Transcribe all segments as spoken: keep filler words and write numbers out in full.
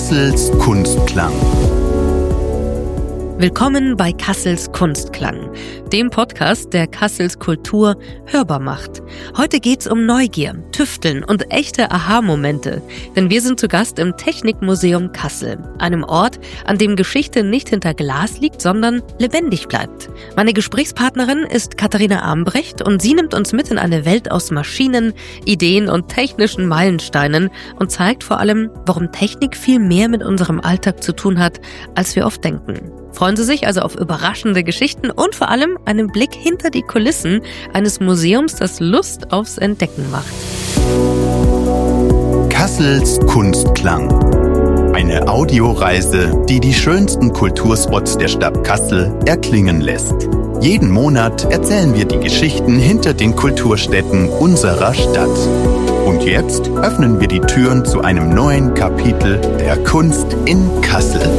Kassels Kunstklang. Willkommen bei Kassels Kunstklang, dem Podcast, der Kassels Kultur hörbar macht. Heute geht's um Neugier, Tüfteln und echte Aha-Momente, denn wir sind zu Gast im Technikmuseum Kassel, einem Ort, an dem Geschichte nicht hinter Glas liegt, sondern lebendig bleibt. Meine Gesprächspartnerin ist Katharina Ambrecht und sie nimmt uns mit in eine Welt aus Maschinen, Ideen und technischen Meilensteinen und zeigt vor allem, warum Technik viel mehr mit unserem Alltag zu tun hat, als wir oft denken. Freuen Sie sich also auf überraschende Geschichten und vor allem einen Blick hinter die Kulissen eines Museums, das Lust aufs Entdecken macht. Kassels Kunstklang. Eine Audioreise, die die schönsten Kulturspots der Stadt Kassel erklingen lässt. Jeden Monat erzählen wir die Geschichten hinter den Kulturstätten unserer Stadt. Und jetzt öffnen wir die Türen zu einem neuen Kapitel der Kunst in Kassel.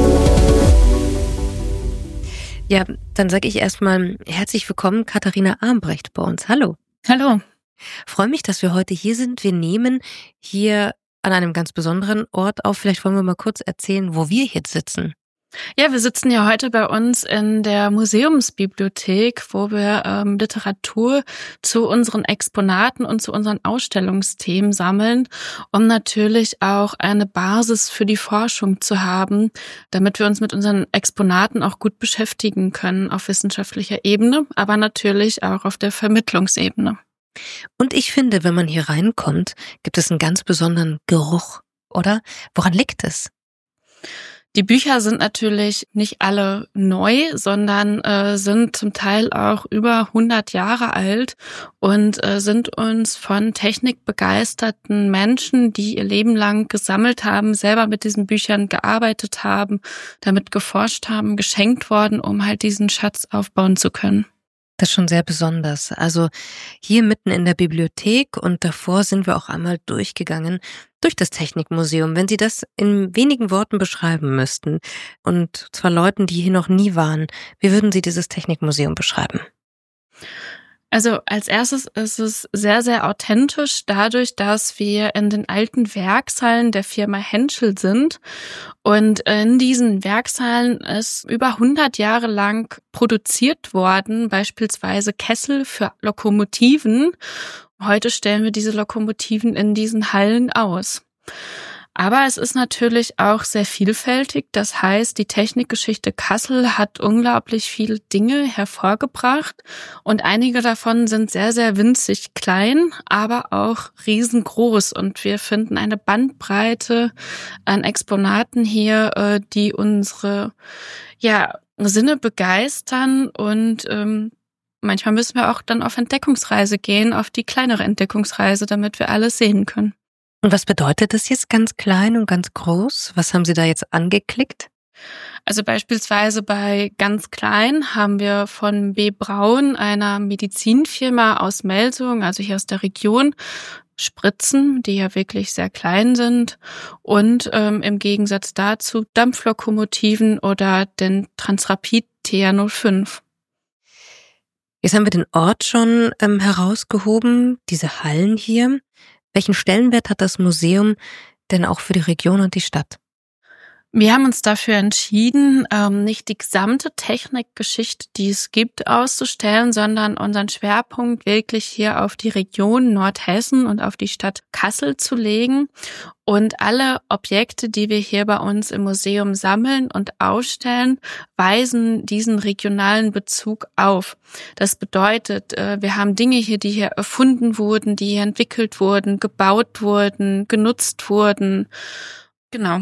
Ja, dann sage ich erstmal herzlich willkommen, Katharina Ambrecht bei uns. Hallo. Hallo. Freue mich, dass wir heute hier sind. Wir nehmen hier an einem ganz besonderen Ort auf. Vielleicht wollen wir mal kurz erzählen, wo wir jetzt sitzen. Ja, wir sitzen ja heute bei uns in der Museumsbibliothek, wo wir ähm, Literatur zu unseren Exponaten und zu unseren Ausstellungsthemen sammeln, um natürlich auch eine Basis für die Forschung zu haben, damit wir uns mit unseren Exponaten auch gut beschäftigen können auf wissenschaftlicher Ebene, aber natürlich auch auf der Vermittlungsebene. Und ich finde, wenn man hier reinkommt, gibt es einen ganz besonderen Geruch, oder? Woran liegt es? Die Bücher sind natürlich nicht alle neu, sondern äh, sind zum Teil auch über hundert Jahre alt und äh, sind uns von technikbegeisterten Menschen, die ihr Leben lang gesammelt haben, selber mit diesen Büchern gearbeitet haben, damit geforscht haben, geschenkt worden, um halt diesen Schatz aufbauen zu können. Das ist schon sehr besonders. Also hier mitten in der Bibliothek und davor sind wir auch einmal durchgegangen durch das Technikmuseum. Wenn Sie das in wenigen Worten beschreiben müssten, und zwar Leuten, die hier noch nie waren, wie würden Sie dieses Technikmuseum beschreiben? Also als erstes ist es sehr, sehr authentisch dadurch, dass wir in den alten Werkshallen der Firma Henschel sind. Und in diesen Werkshallen ist über hundert Jahre lang produziert worden, beispielsweise Kessel für Lokomotiven. Heute stellen wir diese Lokomotiven in diesen Hallen aus. Aber es ist natürlich auch sehr vielfältig. Das heißt, die Technikgeschichte Kassel hat unglaublich viele Dinge hervorgebracht und einige davon sind sehr, sehr winzig klein, aber auch riesengroß. Und wir finden eine Bandbreite an Exponaten hier, die unsere ja, Sinne begeistern und ähm, manchmal müssen wir auch dann auf Entdeckungsreise gehen, auf die kleinere Entdeckungsreise, damit wir alles sehen können. Und was bedeutet das jetzt ganz klein und ganz groß? Was haben Sie da jetzt angeklickt? Also beispielsweise bei ganz klein haben wir von B. Braun, einer Medizinfirma aus Melsungen, also hier aus der Region, Spritzen, die ja wirklich sehr klein sind und ähm, im Gegensatz dazu Dampflokomotiven oder den Transrapid T R null fünf. Jetzt haben wir den Ort schon ähm, herausgehoben, diese Hallen hier. Welchen Stellenwert hat das Museum denn auch für die Region und die Stadt? Wir haben uns dafür entschieden, nicht die gesamte Technikgeschichte, die es gibt, auszustellen, sondern unseren Schwerpunkt wirklich hier auf die Region Nordhessen und auf die Stadt Kassel zu legen. Und alle Objekte, die wir hier bei uns im Museum sammeln und ausstellen, weisen diesen regionalen Bezug auf. Das bedeutet, wir haben Dinge hier, die hier erfunden wurden, die hier entwickelt wurden, gebaut wurden, genutzt wurden. Genau.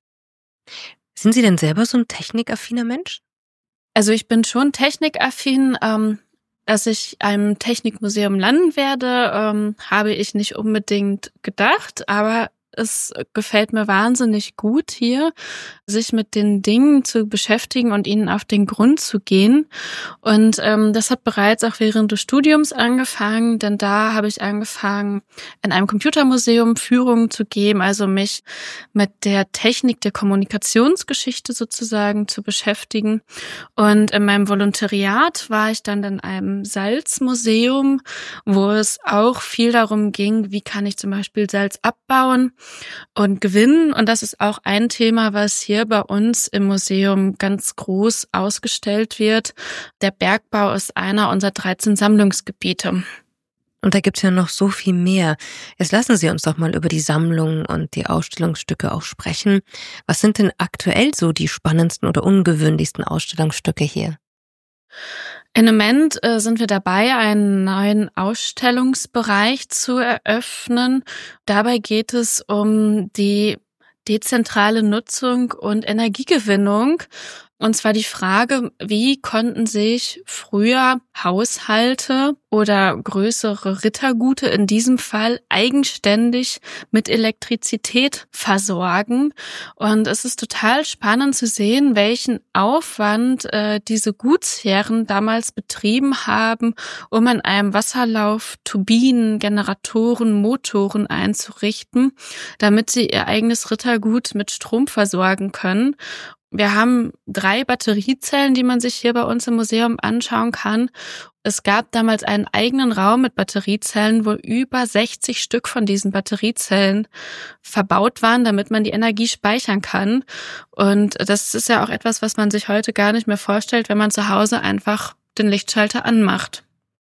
Sind Sie denn selber so ein technikaffiner Mensch? Also ich bin schon technikaffin. Ähm, dass ich einem Technikmuseum landen werde, ähm, habe ich nicht unbedingt gedacht, aber es gefällt mir wahnsinnig gut hier, sich mit den Dingen zu beschäftigen und ihnen auf den Grund zu gehen. Und ähm, das hat bereits auch während des Studiums angefangen, denn da habe ich angefangen, in einem Computermuseum Führungen zu geben, also mich mit der Technik der Kommunikationsgeschichte sozusagen zu beschäftigen. Und in meinem Volontariat war ich dann in einem Salzmuseum, wo es auch viel darum ging, wie kann ich zum Beispiel Salz abbauen. und gewinnen. Und das ist auch ein Thema, was hier bei uns im Museum ganz groß ausgestellt wird. Der Bergbau ist einer unserer dreizehn Sammlungsgebiete. Und da gibt's ja noch so viel mehr. Jetzt lassen Sie uns doch mal über die Sammlung und die Ausstellungsstücke auch sprechen. Was sind denn aktuell so die spannendsten oder ungewöhnlichsten Ausstellungsstücke hier? Im Moment äh, sind wir dabei, einen neuen Ausstellungsbereich zu eröffnen. Dabei geht es um die dezentrale Nutzung und Energiegewinnung. Und zwar die Frage, wie konnten sich früher Haushalte oder größere Rittergute in diesem Fall eigenständig mit Elektrizität versorgen? Und es ist total spannend zu sehen, welchen Aufwand äh, diese Gutsherren damals betrieben haben, um an einem Wasserlauf Turbinen, Generatoren, Motoren einzurichten, damit sie ihr eigenes Rittergut mit Strom versorgen können. Wir haben drei Batteriezellen, die man sich hier bei uns im Museum anschauen kann. Es gab damals einen eigenen Raum mit Batteriezellen, wo über sechzig Stück von diesen Batteriezellen verbaut waren, damit man die Energie speichern kann. Und das ist ja auch etwas, was man sich heute gar nicht mehr vorstellt, wenn man zu Hause einfach den Lichtschalter anmacht.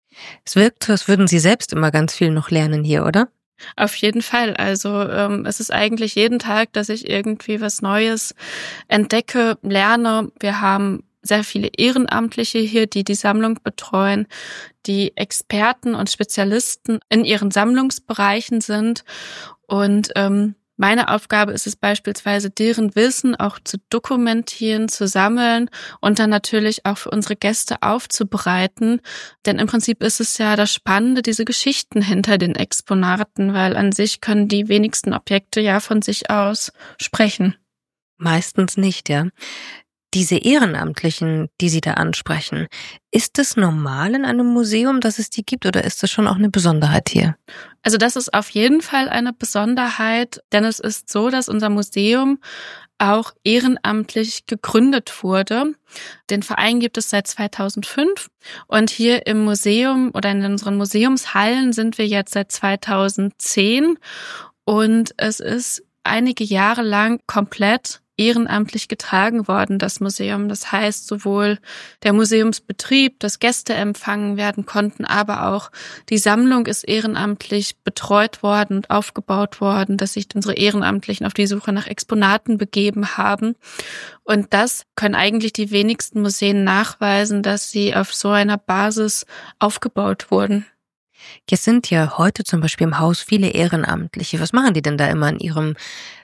Es wirkt, als würden Sie selbst immer ganz viel noch lernen hier, oder? Auf jeden Fall. Also ähm, es ist eigentlich jeden Tag, dass ich irgendwie was Neues entdecke, lerne. Wir haben sehr viele Ehrenamtliche hier, die die Sammlung betreuen, die Experten und Spezialisten in ihren Sammlungsbereichen sind. Und ähm, meine Aufgabe ist es beispielsweise, deren Wissen auch zu dokumentieren, zu sammeln und dann natürlich auch für unsere Gäste aufzubereiten. Denn im Prinzip ist es ja das Spannende, diese Geschichten hinter den Exponaten, weil an sich können die wenigsten Objekte ja von sich aus sprechen. Meistens nicht, ja. Diese Ehrenamtlichen, die Sie da ansprechen, ist es normal in einem Museum, dass es die gibt, oder ist das schon auch eine Besonderheit hier? Also das ist auf jeden Fall eine Besonderheit, denn es ist so, dass unser Museum auch ehrenamtlich gegründet wurde. Den Verein gibt es seit zweitausendfünf und hier im Museum oder in unseren Museumshallen sind wir jetzt seit zweitausendzehn und es ist einige Jahre lang komplett ehrenamtlich getragen worden, das Museum. Das heißt, sowohl der Museumsbetrieb, dass Gäste empfangen werden konnten, aber auch die Sammlung ist ehrenamtlich betreut worden und aufgebaut worden, dass sich unsere Ehrenamtlichen auf die Suche nach Exponaten begeben haben. Und das können eigentlich die wenigsten Museen nachweisen, dass sie auf so einer Basis aufgebaut wurden. Jetzt sind ja heute zum Beispiel im Haus viele Ehrenamtliche. Was machen die denn da immer an ihrem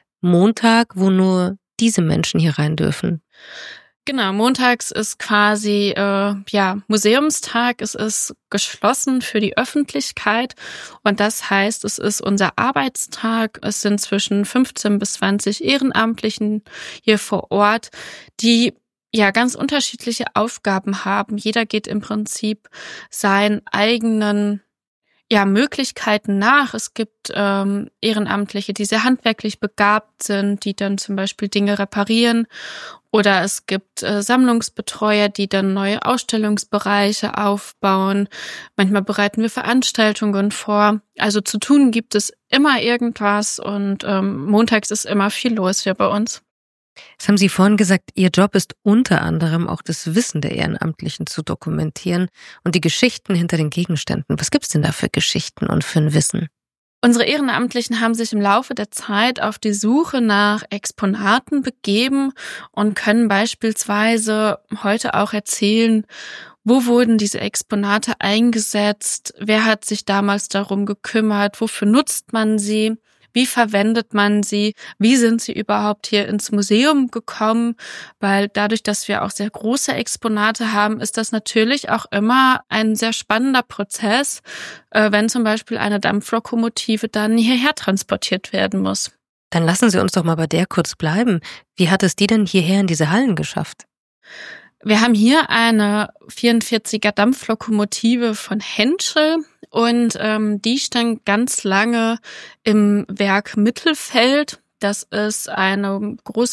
Montag, wo nur diese Menschen hier rein dürfen? Genau, montags ist quasi äh, ja Museumstag. Es ist geschlossen für die Öffentlichkeit und das heißt, es ist unser Arbeitstag. Es sind zwischen fünfzehn bis zwanzig Ehrenamtlichen hier vor Ort, die ja ganz unterschiedliche Aufgaben haben. Jeder geht im Prinzip seinen eigenen ja Möglichkeiten nach. Es gibt ähm, Ehrenamtliche, die sehr handwerklich begabt sind, die dann zum Beispiel Dinge reparieren. Oder es gibt äh, Sammlungsbetreuer, die dann neue Ausstellungsbereiche aufbauen. Manchmal bereiten wir Veranstaltungen vor. Also zu tun gibt es immer irgendwas und ähm, montags ist immer viel los hier bei uns. Das haben Sie vorhin gesagt, Ihr Job ist unter anderem auch das Wissen der Ehrenamtlichen zu dokumentieren und die Geschichten hinter den Gegenständen. Was gibt's denn da für Geschichten und für ein Wissen? Unsere Ehrenamtlichen haben sich im Laufe der Zeit auf die Suche nach Exponaten begeben und können beispielsweise heute auch erzählen, wo wurden diese Exponate eingesetzt, wer hat sich damals darum gekümmert, wofür nutzt man sie, wie verwendet man sie, wie sind sie überhaupt hier ins Museum gekommen, weil dadurch, dass wir auch sehr große Exponate haben, ist das natürlich auch immer ein sehr spannender Prozess, wenn zum Beispiel eine Dampflokomotive dann hierher transportiert werden muss. Dann lassen Sie uns doch mal bei der kurz bleiben. Wie hat es die denn hierher in diese Hallen geschafft? Wir haben hier eine vierundvierziger Dampflokomotive von Henschel und ähm, die stand ganz lange im Werk Mittelfeld. Das ist ein großer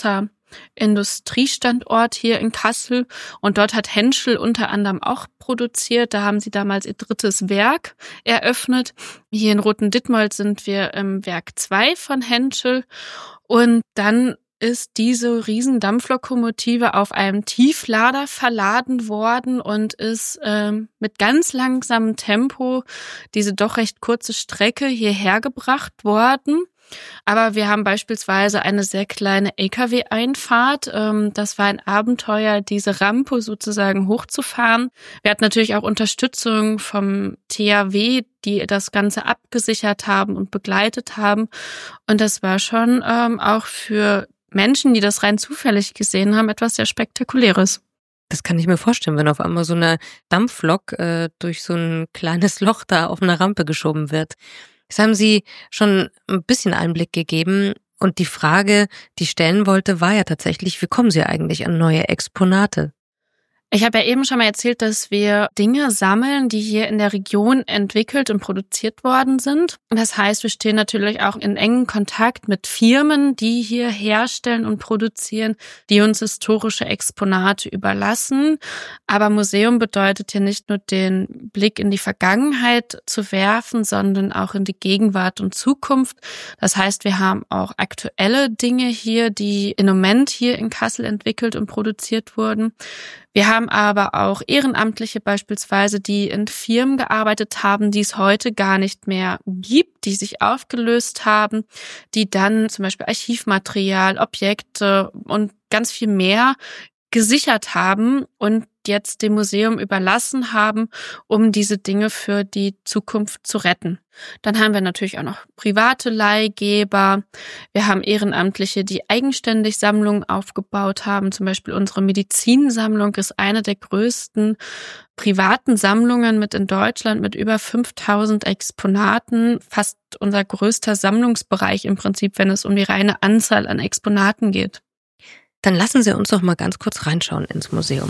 Industriestandort hier in Kassel und dort hat Henschel unter anderem auch produziert. Da haben sie damals ihr drittes Werk eröffnet. Hier in Roten-Dittmold sind wir im Werk zwei von Henschel und dann ist diese Riesendampflokomotive auf einem Tieflader verladen worden und ist ähm, mit ganz langsamem Tempo diese doch recht kurze Strecke hierher gebracht worden. Aber wir haben beispielsweise eine sehr kleine L K W-Einfahrt. Ähm, das war ein Abenteuer, diese Rampe sozusagen hochzufahren. Wir hatten natürlich auch Unterstützung vom T H W, die das Ganze abgesichert haben und begleitet haben. Und das war schon ähm, auch für Menschen, die das rein zufällig gesehen haben, etwas sehr Spektakuläres. Das kann ich mir vorstellen, wenn auf einmal so eine Dampflok äh, durch so ein kleines Loch da auf einer Rampe geschoben wird. Jetzt haben Sie schon ein bisschen Einblick gegeben und die Frage, die ich stellen wollte, war ja tatsächlich, wie kommen Sie eigentlich an neue Exponate? Ich habe ja eben schon mal erzählt, dass wir Dinge sammeln, die hier in der Region entwickelt und produziert worden sind. Das heißt, wir stehen natürlich auch in engem Kontakt mit Firmen, die hier herstellen und produzieren, die uns historische Exponate überlassen. Aber Museum bedeutet ja nicht nur den Blick in die Vergangenheit zu werfen, sondern auch in die Gegenwart und Zukunft. Das heißt, wir haben auch aktuelle Dinge hier, die im Moment hier in Kassel entwickelt und produziert wurden. Wir haben aber auch Ehrenamtliche beispielsweise, die in Firmen gearbeitet haben, die es heute gar nicht mehr gibt, die sich aufgelöst haben, die dann zum Beispiel Archivmaterial, Objekte und ganz viel mehr gesichert haben und jetzt dem Museum überlassen haben, um diese Dinge für die Zukunft zu retten. Dann haben wir natürlich auch noch private Leihgeber. Wir haben Ehrenamtliche, die eigenständig Sammlungen aufgebaut haben. Zum Beispiel unsere Medizinsammlung ist eine der größten privaten Sammlungen mit in Deutschland mit über fünftausend Exponaten. Fast unser größter Sammlungsbereich im Prinzip, wenn es um die reine Anzahl an Exponaten geht. Dann lassen Sie uns doch mal ganz kurz reinschauen ins Museum.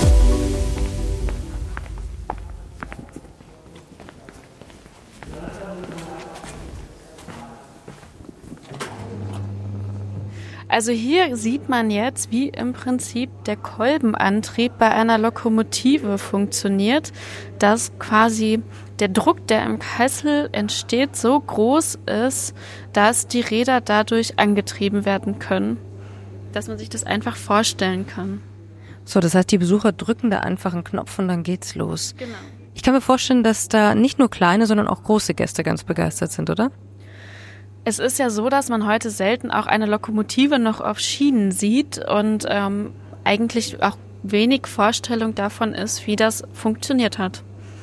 Also hier sieht man jetzt, wie im Prinzip der Kolbenantrieb bei einer Lokomotive funktioniert, dass quasi der Druck, der im Kessel entsteht, so groß ist, dass die Räder dadurch angetrieben werden können. Dass man sich das einfach vorstellen kann. So, das heißt, die Besucher drücken da einfach einen Knopf und dann geht's los. Genau. Ich kann mir vorstellen, dass da nicht nur kleine, sondern auch große Gäste ganz begeistert sind, oder? Es ist ja so, dass man heute selten auch eine Lokomotive noch auf Schienen sieht und ähm, eigentlich auch wenig Vorstellung davon ist, wie das funktioniert hat.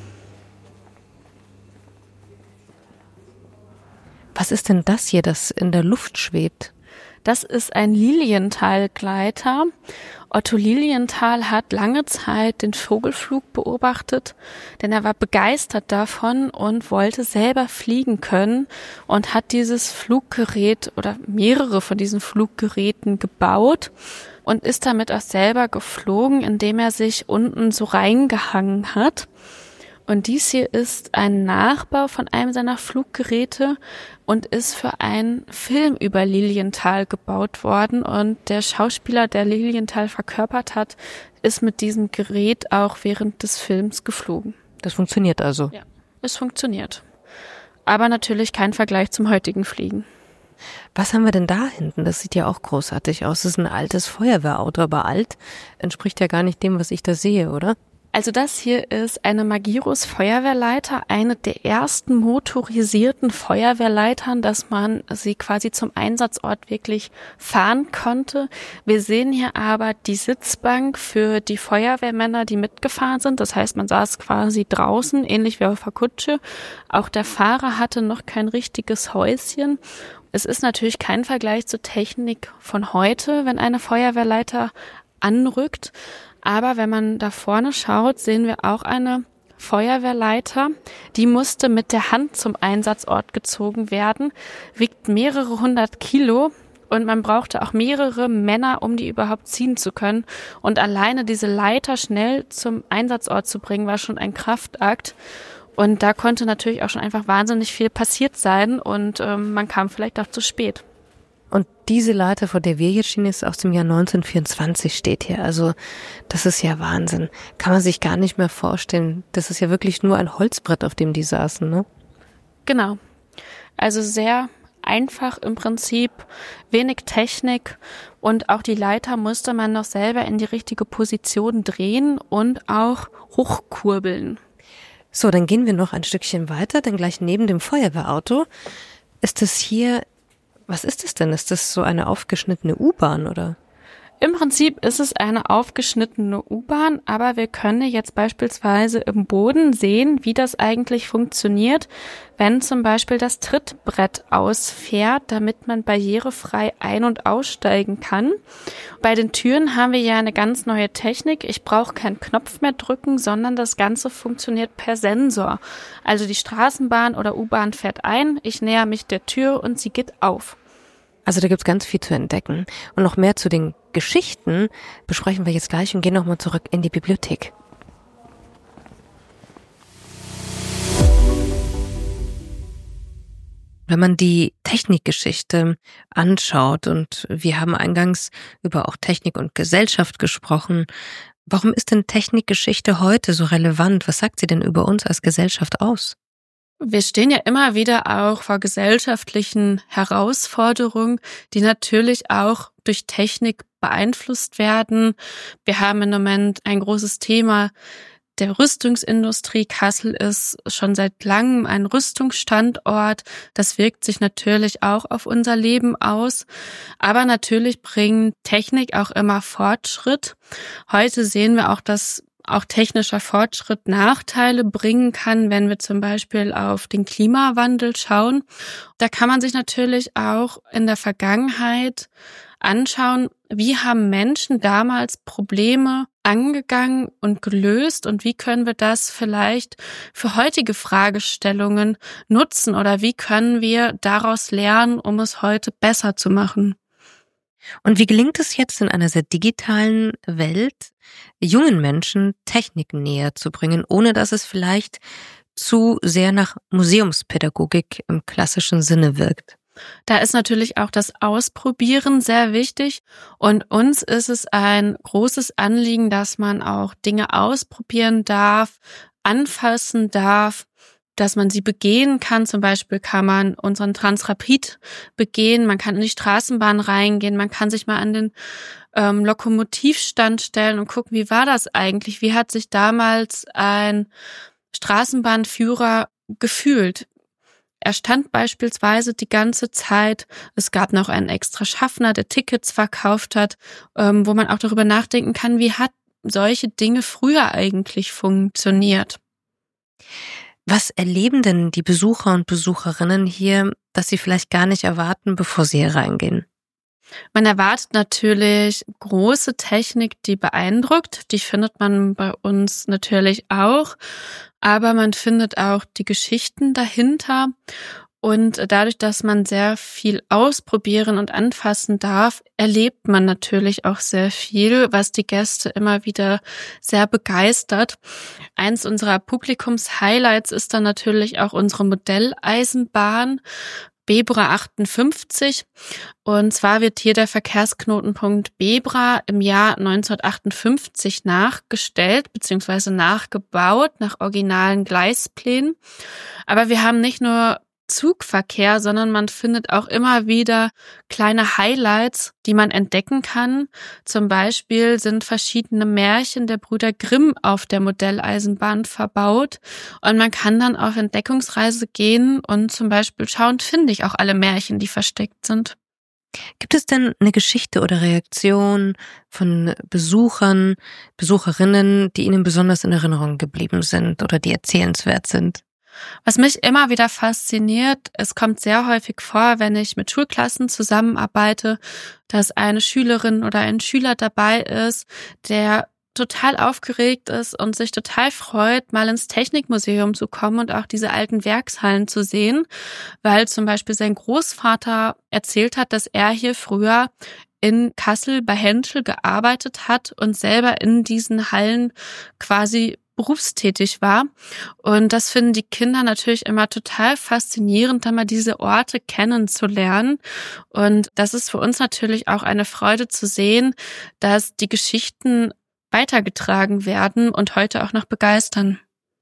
Was ist denn das hier, das in der Luft schwebt? Das ist ein Lilienthal-Gleiter. Otto Lilienthal hat lange Zeit den Vogelflug beobachtet, denn er war begeistert davon und wollte selber fliegen können und hat dieses Fluggerät oder mehrere von diesen Fluggeräten gebaut und ist damit auch selber geflogen, indem er sich unten so reingehangen hat. Und dies hier ist ein Nachbau von einem seiner Fluggeräte und ist für einen Film über Lilienthal gebaut worden. Und der Schauspieler, der Lilienthal verkörpert hat, ist mit diesem Gerät auch während des Films geflogen. Das funktioniert also? Ja, es funktioniert. Aber natürlich kein Vergleich zum heutigen Fliegen. Was haben wir denn da hinten? Das sieht ja auch großartig aus. Das ist ein altes Feuerwehrauto, aber alt entspricht ja gar nicht dem, was ich da sehe, oder? Also das hier ist eine Magirus Feuerwehrleiter, eine der ersten motorisierten Feuerwehrleitern, dass man sie quasi zum Einsatzort wirklich fahren konnte. Wir sehen hier aber die Sitzbank für die Feuerwehrmänner, die mitgefahren sind. Das heißt, man saß quasi draußen, ähnlich wie auf der Kutsche. Auch der Fahrer hatte noch kein richtiges Häuschen. Es ist natürlich kein Vergleich zur Technik von heute, wenn eine Feuerwehrleiter anrückt. Aber wenn man da vorne schaut, sehen wir auch eine Feuerwehrleiter. Die musste mit der Hand zum Einsatzort gezogen werden, wiegt mehrere hundert Kilo und man brauchte auch mehrere Männer, um die überhaupt ziehen zu können. Und alleine diese Leiter schnell zum Einsatzort zu bringen, war schon ein Kraftakt. Und da konnte natürlich auch schon einfach wahnsinnig viel passiert sein und ähm, man kam vielleicht auch zu spät. Und diese Leiter, vor der wir jetzt stehen, ist aus dem Jahr neunzehnhundertvierundzwanzig, steht hier. Also das ist ja Wahnsinn. Kann man sich gar nicht mehr vorstellen. Das ist ja wirklich nur ein Holzbrett, auf dem die saßen, ne? Genau. Also sehr einfach im Prinzip, wenig Technik und auch die Leiter musste man noch selber in die richtige Position drehen und auch hochkurbeln. So, dann gehen wir noch ein Stückchen weiter, denn gleich neben dem Feuerwehrauto ist es hier, was ist das denn? Ist das so eine aufgeschnittene U-Bahn, oder? Im Prinzip ist es eine aufgeschnittene U-Bahn, aber wir können jetzt beispielsweise im Boden sehen, wie das eigentlich funktioniert, wenn zum Beispiel das Trittbrett ausfährt, damit man barrierefrei ein- und aussteigen kann. Bei den Türen haben wir ja eine ganz neue Technik. Ich brauche keinen Knopf mehr drücken, sondern das Ganze funktioniert per Sensor. Also die Straßenbahn oder U-Bahn fährt ein, ich näher mich der Tür und sie geht auf. Also da gibt's ganz viel zu entdecken. Und noch mehr zu den Geschichten besprechen wir jetzt gleich und gehen nochmal zurück in die Bibliothek. Wenn man die Technikgeschichte anschaut, und wir haben eingangs über auch Technik und Gesellschaft gesprochen, warum ist denn Technikgeschichte heute so relevant? Was sagt sie denn über uns als Gesellschaft aus? Wir stehen ja immer wieder auch vor gesellschaftlichen Herausforderungen, die natürlich auch durch Technik beeinflusst werden. Wir haben im Moment ein großes Thema der Rüstungsindustrie. Kassel ist schon seit langem ein Rüstungsstandort. Das wirkt sich natürlich auch auf unser Leben aus. Aber natürlich bringt Technik auch immer Fortschritt. Heute sehen wir auch, dass auch technischer Fortschritt Nachteile bringen kann, wenn wir zum Beispiel auf den Klimawandel schauen. Da kann man sich natürlich auch in der Vergangenheit anschauen, wie haben Menschen damals Probleme angegangen und gelöst und wie können wir das vielleicht für heutige Fragestellungen nutzen oder wie können wir daraus lernen, um es heute besser zu machen. Und wie gelingt es jetzt in einer sehr digitalen Welt, jungen Menschen Technik näher zu bringen, ohne dass es vielleicht zu sehr nach Museumspädagogik im klassischen Sinne wirkt? Da ist natürlich auch das Ausprobieren sehr wichtig und uns ist es ein großes Anliegen, dass man auch Dinge ausprobieren darf, anfassen darf, dass man sie begehen kann. Zum Beispiel kann man unseren Transrapid begehen, man kann in die Straßenbahn reingehen, man kann sich mal an den ähm, Lokomotivstand stellen und gucken, wie war das eigentlich? Wie hat sich damals ein Straßenbahnführer gefühlt? Er stand beispielsweise die ganze Zeit. Es gab noch einen extra Schaffner, der Tickets verkauft hat, ähm, wo man auch darüber nachdenken kann, wie hat solche Dinge früher eigentlich funktioniert? Was erleben denn die Besucher und Besucherinnen hier, dass sie vielleicht gar nicht erwarten, bevor sie hier reingehen? Man erwartet natürlich große Technik, die beeindruckt. Die findet man bei uns natürlich auch. Aber man findet auch die Geschichten dahinter. Und dadurch, dass man sehr viel ausprobieren und anfassen darf, erlebt man natürlich auch sehr viel, was die Gäste immer wieder sehr begeistert. Eins unserer Publikums-Highlights ist dann natürlich auch unsere Modelleisenbahn Bebra achtundfünfzig. Und zwar wird hier der Verkehrsknotenpunkt Bebra im Jahr neunzehnhundertachtundfünfzig nachgestellt bzw. nachgebaut nach originalen Gleisplänen. Aber wir haben nicht nur Zugverkehr, sondern man findet auch immer wieder kleine Highlights, die man entdecken kann. Zum Beispiel sind verschiedene Märchen der Brüder Grimm auf der Modelleisenbahn verbaut und man kann dann auf Entdeckungsreise gehen und zum Beispiel schauen, finde ich auch alle Märchen, die versteckt sind. Gibt es denn eine Geschichte oder Reaktion von Besuchern, Besucherinnen, die Ihnen besonders in Erinnerung geblieben sind oder die erzählenswert sind? Was mich immer wieder fasziniert, es kommt sehr häufig vor, wenn ich mit Schulklassen zusammenarbeite, dass eine Schülerin oder ein Schüler dabei ist, der total aufgeregt ist und sich total freut, mal ins Technikmuseum zu kommen und auch diese alten Werkshallen zu sehen, weil zum Beispiel sein Großvater erzählt hat, dass er hier früher in Kassel bei Henschel gearbeitet hat und selber in diesen Hallen quasi berufstätig war. Und das finden die Kinder natürlich immer total faszinierend, da mal diese Orte kennenzulernen. Und das ist für uns natürlich auch eine Freude zu sehen, dass die Geschichten weitergetragen werden und heute auch noch begeistern.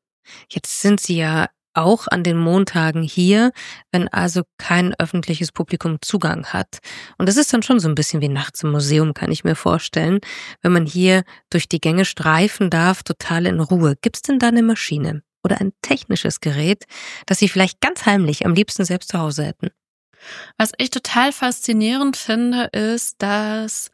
Jetzt sind Sie ja auch an den Montagen hier, wenn also kein öffentliches Publikum Zugang hat. Und das ist dann schon so ein bisschen wie nachts im Museum, kann ich mir vorstellen, wenn man hier durch die Gänge streifen darf, total in Ruhe. Gibt's denn da eine Maschine oder ein technisches Gerät, das Sie vielleicht ganz heimlich am liebsten selbst zu Hause hätten? Was ich total faszinierend finde, ist, dass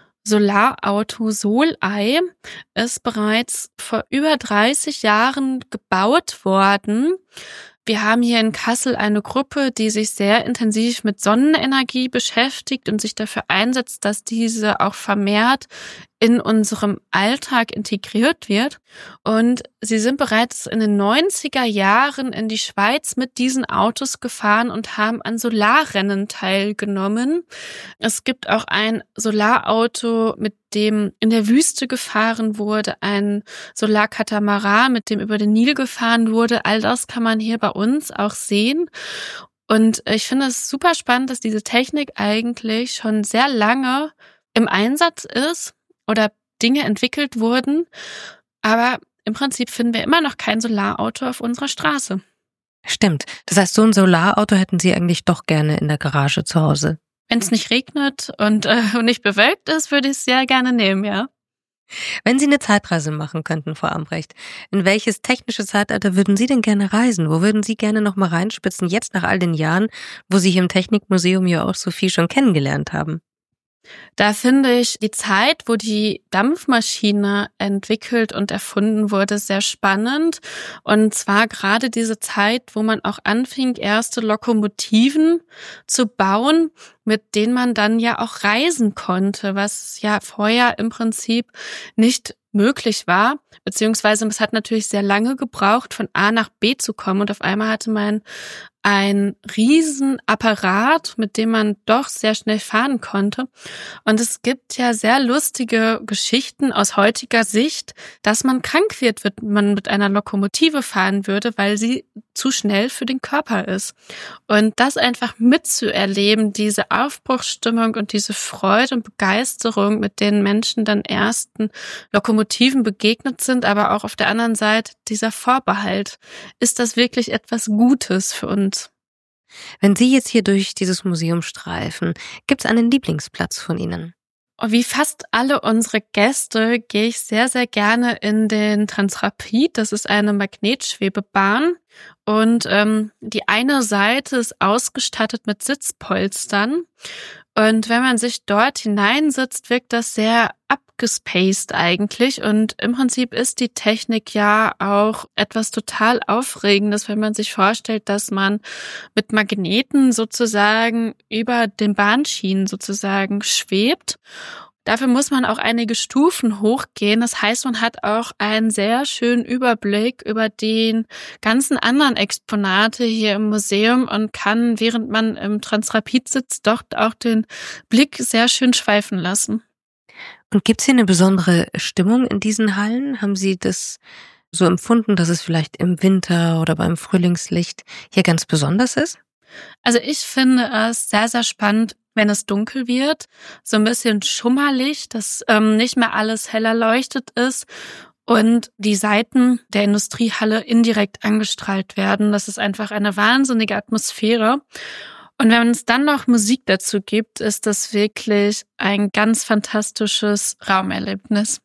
Solarauto Solei ist bereits vor über dreißig Jahren gebaut worden. Wir haben hier in Kassel eine Gruppe, die sich sehr intensiv mit Sonnenenergie beschäftigt und sich dafür einsetzt, dass diese auch vermehrt in unserem Alltag integriert wird. Und sie sind bereits in den neunziger Jahren in die Schweiz mit diesen Autos gefahren und haben an Solarrennen teilgenommen. Es gibt auch ein Solarauto, mit dem in der Wüste gefahren wurde, ein Solarkatamaran, mit dem über den Nil gefahren wurde. All das kann man hier bei uns auch sehen. Und ich finde es super spannend, dass diese Technik eigentlich schon sehr lange im Einsatz ist oder Dinge entwickelt wurden. Aber im Prinzip finden wir immer noch kein Solarauto auf unserer Straße. Stimmt. Das heißt, so ein Solarauto hätten Sie eigentlich doch gerne in der Garage zu Hause. Wenn es nicht regnet und äh, nicht bewölkt ist, würde ich es sehr gerne nehmen, ja. Wenn Sie eine Zeitreise machen könnten, Frau Ambrecht, in welches technische Zeitalter würden Sie denn gerne reisen? Wo würden Sie gerne noch mal reinspitzen, jetzt nach all den Jahren, wo Sie hier im Technikmuseum ja auch so viel schon kennengelernt haben? Da finde ich die Zeit, wo die Dampfmaschine entwickelt und erfunden wurde, sehr spannend. Und zwar gerade diese Zeit, wo man auch anfing, erste Lokomotiven zu bauen, mit denen man dann ja auch reisen konnte, was ja vorher im Prinzip nicht möglich war. Beziehungsweise es hat natürlich sehr lange gebraucht, von A nach B zu kommen. Und auf einmal hatte man ein Riesenapparat, mit dem man doch sehr schnell fahren konnte. Und es gibt ja sehr lustige Geschichten aus heutiger Sicht, dass man krank wird, wenn man mit einer Lokomotive fahren würde, weil sie zu schnell für den Körper ist. Und das einfach mitzuerleben, diese Aufbruchsstimmung und diese Freude und Begeisterung, mit denen Menschen dann ersten Lokomotiven begegnet sind, aber auch auf der anderen Seite dieser Vorbehalt. Ist das wirklich etwas Gutes für uns? Wenn Sie jetzt hier durch dieses Museum streifen, gibt es einen Lieblingsplatz von Ihnen? Wie fast alle unsere Gäste gehe ich sehr, sehr gerne in den Transrapid. Das ist eine Magnetschwebebahn. Und ähm, die eine Seite ist ausgestattet mit Sitzpolstern. Und wenn man sich dort hineinsitzt, wirkt das sehr abgespaced eigentlich. Und im Prinzip ist die Technik ja auch etwas total Aufregendes, wenn man sich vorstellt, dass man mit Magneten sozusagen über den Bahnschienen sozusagen schwebt. Dafür muss man auch einige Stufen hochgehen. Das heißt, man hat auch einen sehr schönen Überblick über den ganzen anderen Exponate hier im Museum und kann, während man im Transrapid sitzt, doch auch den Blick sehr schön schweifen lassen. Und gibt es hier eine besondere Stimmung in diesen Hallen? Haben Sie das so empfunden, dass es vielleicht im Winter oder beim Frühlingslicht hier ganz besonders ist? Also ich finde es sehr, sehr spannend, wenn es dunkel wird, so ein bisschen schummerlich, dass ähm, nicht mehr alles hell erleuchtet ist und die Seiten der Industriehalle indirekt angestrahlt werden. Das ist einfach eine wahnsinnige Atmosphäre. Und wenn es dann noch Musik dazu gibt, ist das wirklich ein ganz fantastisches Raumerlebnis.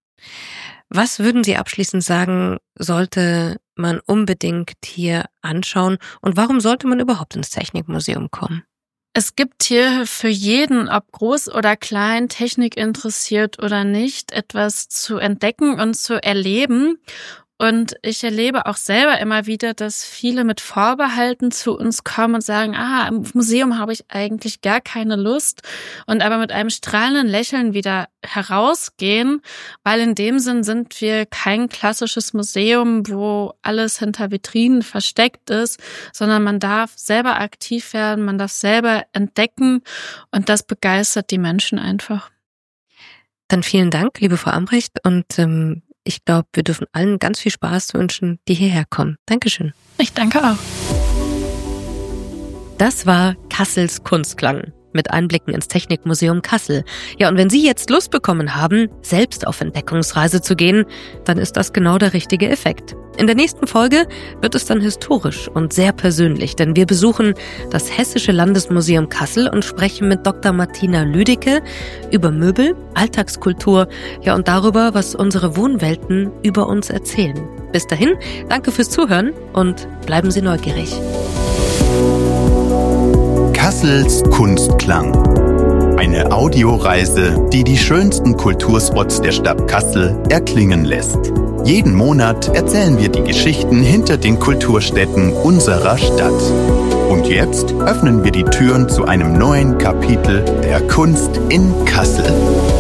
Was würden Sie abschließend sagen, sollte man unbedingt hier anschauen und warum sollte man überhaupt ins Technikmuseum kommen? Es gibt hier für jeden, ob groß oder klein, Technik interessiert oder nicht, etwas zu entdecken und zu erleben. Und ich erlebe auch selber immer wieder, dass viele mit Vorbehalten zu uns kommen und sagen, ah, im Museum habe ich eigentlich gar keine Lust und aber mit einem strahlenden Lächeln wieder herausgehen, weil in dem Sinn sind wir kein klassisches Museum, wo alles hinter Vitrinen versteckt ist, sondern man darf selber aktiv werden, man darf selber entdecken und das begeistert die Menschen einfach. Dann vielen Dank, liebe Frau Ambrecht, und ähm, ich glaube, wir dürfen allen ganz viel Spaß wünschen, die hierher kommen. Dankeschön. Ich danke auch. Das war Kassels Kunstklang mit Einblicken ins Technikmuseum Kassel. Ja, und wenn Sie jetzt Lust bekommen haben, selbst auf Entdeckungsreise zu gehen, dann ist das genau der richtige Effekt. In der nächsten Folge wird es dann historisch und sehr persönlich, denn wir besuchen das Hessische Landesmuseum Kassel und sprechen mit Doktor Martina Lüdecke über Möbel, Alltagskultur, ja und darüber, was unsere Wohnwelten über uns erzählen. Bis dahin, danke fürs Zuhören und bleiben Sie neugierig. Kassels Kunstklang. Eine Audioreise, die die schönsten Kulturspots der Stadt Kassel erklingen lässt. Jeden Monat erzählen wir die Geschichten hinter den Kulturstätten unserer Stadt. Und jetzt öffnen wir die Türen zu einem neuen Kapitel der Kunst in Kassel.